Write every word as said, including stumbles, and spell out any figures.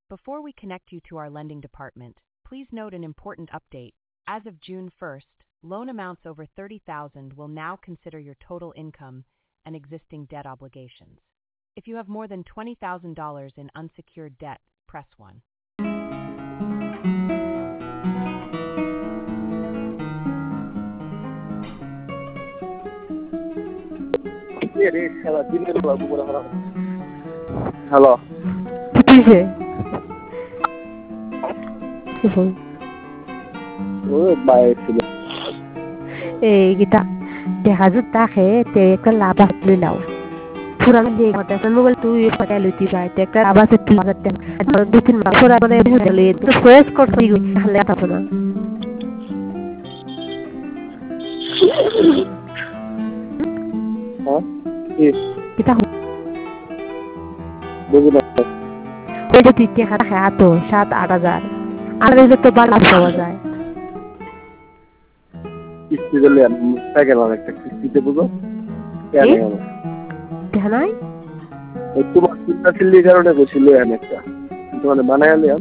Before we connect you to our lending department, please note an important update. As of June first, loan amounts over thirty thousand dollars will now consider your total income and existing debt obligations. If you have more than twenty thousand dollars in unsecured debt, press one. Hello কিসে ওই বাইরে ছিল এই গীতা দেখা যাচ্ছে তাকে তে একটা লাভ আসলে নাও পুরানো দিয়ে ঘটে মোবাইল তুই ফটা লইতি ভাই তে একটা আবার একটু লাগাতে দুই তিন মাস পরে মানে হলে তো ফ্রেশ করতে তাহলে এত না হ্যাঁ কি গীতা বুঝি না ওই যে তুই টাকা খায় তো সাত আট হাজার আর এই তো বার লাভ পাওয়া যায় কিস্তি দিলে সাইকেল আর একটা কিস্তিতে বুঝো কেন দেখা নাই এই তোমার চিন্তা ছিল কারণে বসছিল একটা তোমার বানায়